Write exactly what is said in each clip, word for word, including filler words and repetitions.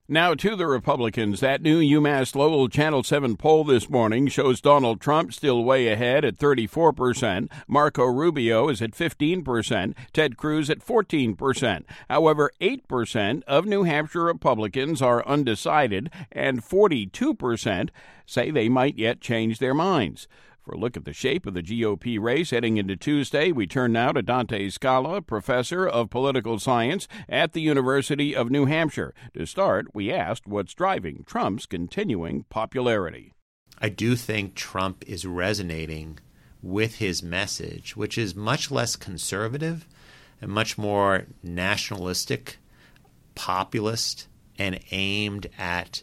Now to the Republicans. That new UMass Lowell Channel seven poll this morning shows Donald Trump still way ahead at thirty-four percent. Marco Rubio is at fifteen percent. Ted Cruz at fourteen percent. However, eight percent of New Hampshire Republicans are undecided, and forty-two percent say they might yet change their minds. For a look at the shape of the G O P race heading into Tuesday, we turn now to Dante Scala, professor of political science at the University of New Hampshire. To start, we asked what's driving Trump's continuing popularity. I do think Trump is resonating with his message, which is much less conservative and much more nationalistic, populist, and aimed at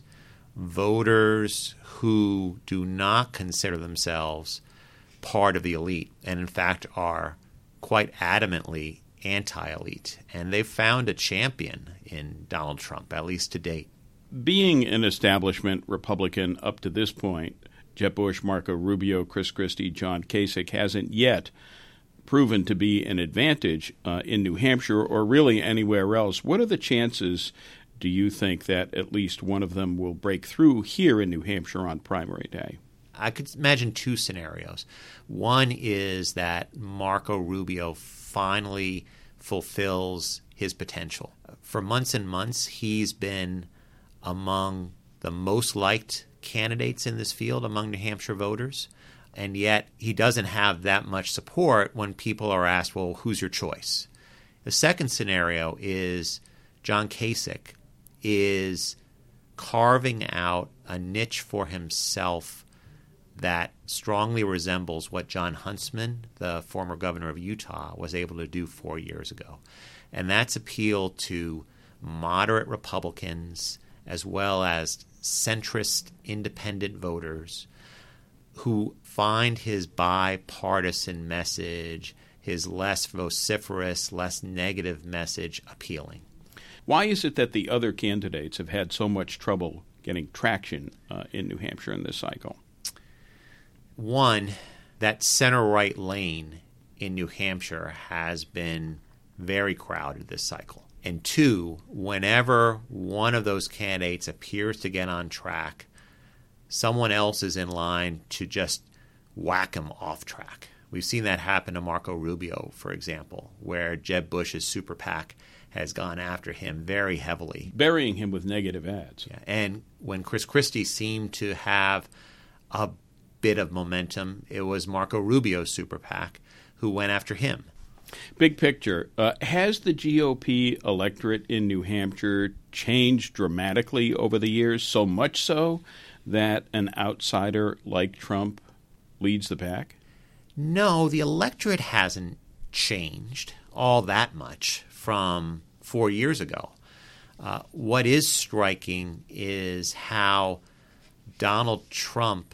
voters who do not consider themselves part of the elite and, in fact, are quite adamantly anti-elite. And they've found a champion in Donald Trump, at least to date. Being an establishment Republican up to this point, Jeb Bush, Marco Rubio, Chris Christie, John Kasich hasn't yet proven to be an advantage uh, in New Hampshire or really anywhere else. What are the chances, do you think, that at least one of them will break through here in New Hampshire on primary day? I could imagine two scenarios. One is that Marco Rubio finally fulfills his potential. For months and months, he's been among the most liked candidates in this field among New Hampshire voters, and yet he doesn't have that much support when people are asked, well, who's your choice? The second scenario is John Kasich is carving out a niche for himself that strongly resembles what John Huntsman, the former governor of Utah, was able to do four years ago. And that's appeal to moderate Republicans as well as centrist independent voters who find his bipartisan message, his less vociferous, less negative message appealing. Why is it that the other candidates have had so much trouble getting traction uh, in New Hampshire in this cycle? One, that center-right lane in New Hampshire has been very crowded this cycle. And two, whenever one of those candidates appears to get on track, someone else is in line to just whack him off track. We've seen that happen to Marco Rubio, for example, where Jeb Bush's super PAC has gone after him very heavily. Burying him with negative ads. Yeah. And when Chris Christie seemed to have a bit of momentum, it was Marco Rubio's super PAC who went after him. Big picture, uh, has the G O P electorate in New Hampshire changed dramatically over the years, so much so that an outsider like Trump leads the pack? No, the electorate hasn't changed all that much from four years ago. Uh, what is striking is how Donald Trump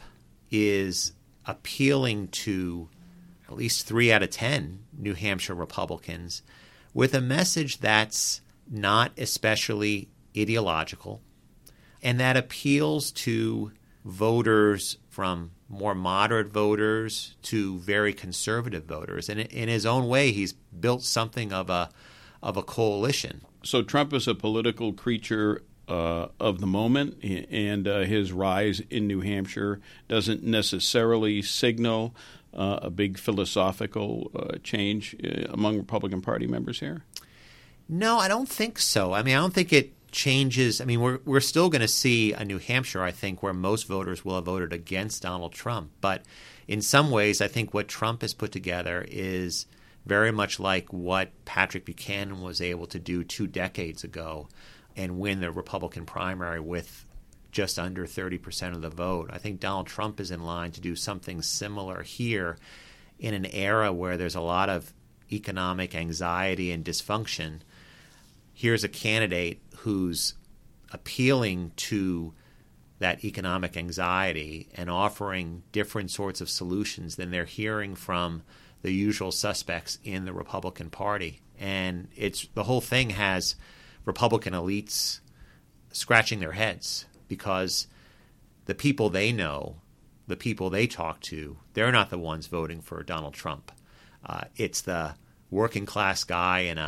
is appealing to at least three out of ten New Hampshire Republicans with a message that's not especially ideological and that appeals to voters from more moderate voters to very conservative voters. And in his own way, he's built something of a of a coalition. So Trump is a political creature uh, of the moment, and uh, his rise in New Hampshire doesn't necessarily signal uh, a big philosophical uh, change uh, among Republican Party members here? No, I don't think so. I mean, I don't think it changes. I mean, we're we're still going to see a New Hampshire, I think, where most voters will have voted against Donald Trump. But in some ways, I think what Trump has put together is very much like what Patrick Buchanan was able to do two decades ago and win the Republican primary with just under thirty percent of the vote. I think Donald Trump is in line to do something similar here in an era where there's a lot of economic anxiety and dysfunction. Here's a candidate who's appealing to that economic anxiety and offering different sorts of solutions than they're hearing from the usual suspects in the Republican Party. And it's the whole thing has Republican elites scratching their heads because the people they know, the people they talk to, they're not the ones voting for Donald Trump. Uh, it's the working class guy in a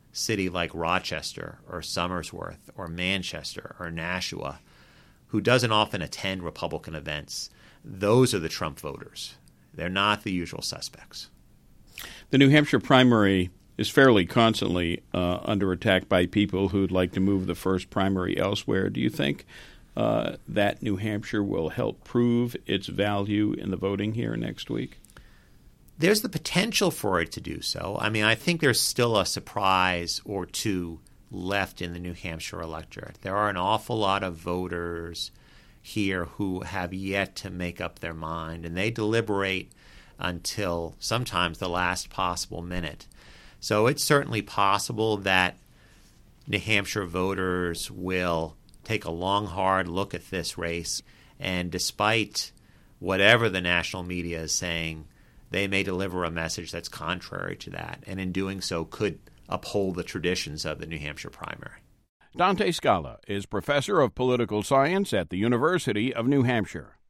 city like Rochester or Somersworth or Manchester or Nashua, who doesn't often attend Republican events, those are the Trump voters. They're not the usual suspects. The New Hampshire primary is fairly constantly uh, under attack by people who'd like to move the first primary elsewhere. Do you think uh, that New Hampshire will help prove its value in the voting here next week? There's the potential for it to do so. I mean, I think there's still a surprise or two left in the New Hampshire electorate. There are an awful lot of voters here who have yet to make up their mind, and they deliberate until sometimes the last possible minute. So it's certainly possible that New Hampshire voters will take a long, hard look at this race, and despite whatever the national media is saying, they may deliver a message that's contrary to that, and in doing so could uphold the traditions of the New Hampshire primary. Dante Scala is professor of political science at the University of New Hampshire.